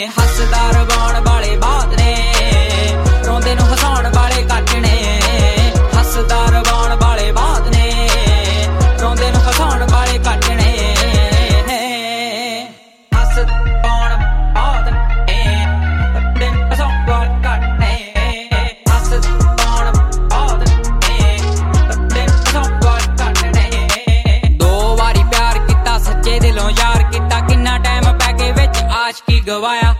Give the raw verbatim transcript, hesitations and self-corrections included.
ਹੱਸਦਾ ਰਵਾਉਣ ਵਾਲੇ ਬਾਤ ਨੇ, ਰੋਂਦੇ ਨੂੰ ਹਸਾਉਣ ਵਾਲੇ ਘੱਟ ਨੇ। ਹੱਸਦਾ ਰਵਾਉਣ ਵਾਲੇ ਬਾਤ ਨੇ, ਰੋਂਦੇ ਨੂੰ ਹਸਾਉਣ ਵਾਲੇ ਘੱਟ ਨੇ। ਹੱਸ ਪਾਉਣ ਬਾਤ ਨੇ, ਰੋਂਦੇ ਨੂੰ ਹਸਾਉਣ ਵਾਲੇ ਘੱਟ ਨੇ। ਹੱਸ ਪਾਉਣ ਬਾਤ ਨੇ, ਰੋਂਦੇ ਨੂੰ ਹਸਾਉਣ ਵਾਲੇ ਘੱਟ ਨੇ। ਦੋ ਵਾਰੀ ਪਿਆਰ ਕੀਤਾ, ਸੱਚੇ ਦਿਲੋਂ ਯਾਰ ਕੀਤਾ, ਕਿੰਨਾ ਟਾਈਮ ਪੈ ਕੇ ਵਿੱਚ ਆਸ਼ਕੀ ਗਵਾਇਆ।